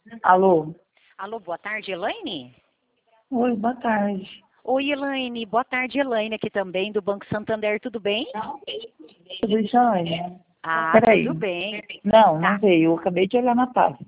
Alô? Alô, boa tarde, Elaine? Oi, boa tarde. Oi, Elaine. Boa tarde, Elaine, aqui também do Banco Santander, tudo bem? Tudo jóia? Ah, Peraí. tudo bem. Não, Tá. não veio. Eu acabei de olhar na pasta.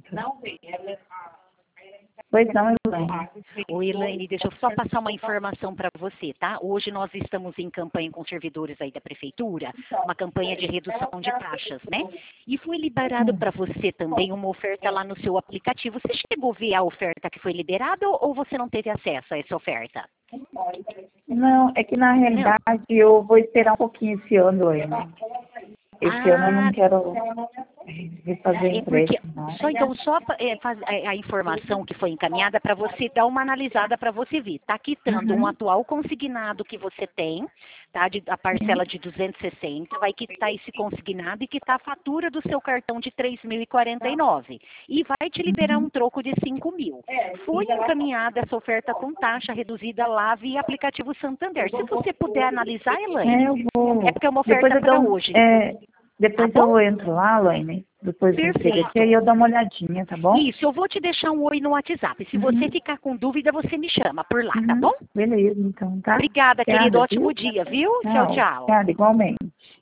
Pois não, Elaine. Oi, Elaine, deixa eu só passar uma informação para você, tá? Hoje nós estamos em campanha com servidores aí da prefeitura, uma campanha de redução de taxas, né? E foi liberado para você também uma oferta lá no seu aplicativo. Você chegou a ver a oferta que foi liberada ou você não teve acesso a essa oferta? Não, é que na Não. realidade eu vou esperar um pouquinho esse ano, Elaine. Esse ano eu não Ah, quero refazer é porque empréstimo, não. só a informação que foi encaminhada para você dar uma analisada para você ver. Está quitando um Uhum. atual consignado que você tem, tá? A parcela de 260, vai quitar esse consignado e quitar a fatura do seu cartão de 3.049 e vai te liberar um Uhum. troco de 5.000. Foi encaminhada essa oferta com taxa reduzida lá via aplicativo Santander. Se você puder analisar, É, Elaine, eu é vou. porque é uma Depois oferta eu para dou, hoje, tá depois bom? eu entro lá, Elaine. Depois que chega aqui, Perfeito. aí eu dou uma olhadinha, tá bom? Isso, eu vou te deixar um oi no WhatsApp. Se você Uhum. ficar com dúvida, você me chama por lá, tá Uhum. bom? Beleza, então, tá? Obrigada, querido. Obrigada, Ótimo viu? dia, viu? Tchau, Tchau. tchau. Obrigada, igualmente.